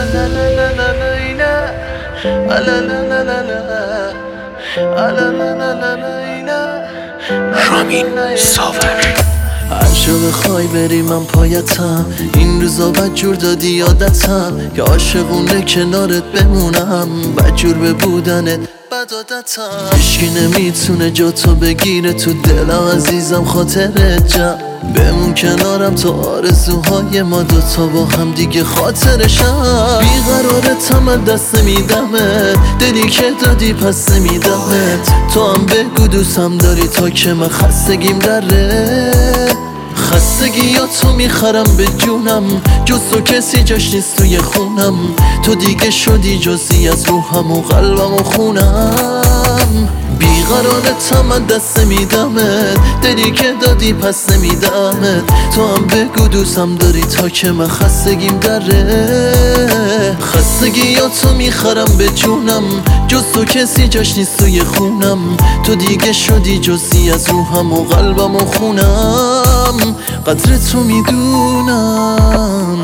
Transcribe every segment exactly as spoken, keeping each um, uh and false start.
رامین ساور. هر جا بخوای بری من پایتم، این روزا بد جور دادی یادتم که عاشقونه کنارت بمونم، بد جور به بودنت بد عادتم. هیچکی نمیتونه جا تو بگیره تو دلم عزیزم، خاطرت جمع بمون کنارم تا آرزوهای ما دوتا با هم دیگه خاطرشم. بیقرارتم از دست نمیدمت، دلی که دادی پس نمیدمت. تو هم بگو دوستم داری تا که من خستگیم دره، خستگی یا تو میخرم به جونم، جز تو کسی جاش نیست توی خونم. تو دیگه شدی جزی از روحم و قلبم و خونم. بیقرارتم از دست نمیدمت، دلی که دادی پس نمیدمت. تو هم بگو دوستم داری تا که من خستگیم دره، خستگی یا تو میخرم به جونم، جز تو کسی جاش نیست توی خونم. تو دیگه شدی جزی از روحم و قلبم و خونم. قدر تو میدونم،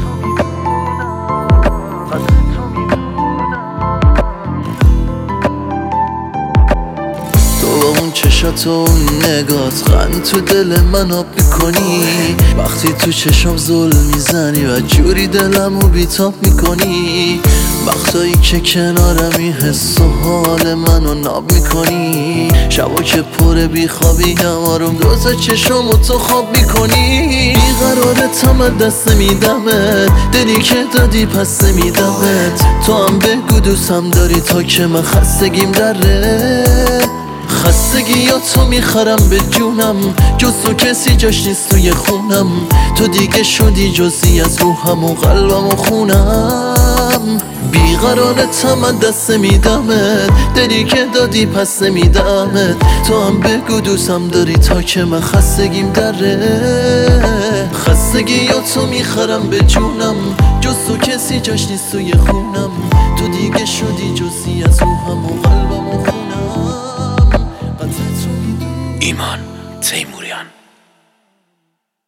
چشات و اون نگات غن تو دل من آب میکنی. وقتی تو چشام ظلم میزنی و جوری دلمو بیتاب میکنی. وقتایی که کنارمی حس و حال منو ناب میکنی. شبا که پر بیخوابی آروم دوتا چشامو تو خواب میکنی. بیقرارتم از دست نمیدمت، دلی که دادی پس نمیدمت. تو هم بگو دوستم داری تا که من خستگیم دره، خستگی یا تو میخرم به جونم، جز تو کسی جاش نیست توی خونم. تو دیگه شدی جزی از روحم و قلبم و خونم. بیقرارتم از دست نمیدمت، دلی که دادی پس نمیدمت. تو هم بگو دوستم داری تا که من خستگیم دره، خستگی یا تو میخرم به جونم، جز تو کسی جاش نیست توی خونم. تو دیگه شدی جزی از روحم و قلبم و خونم. ایمان تیموریان.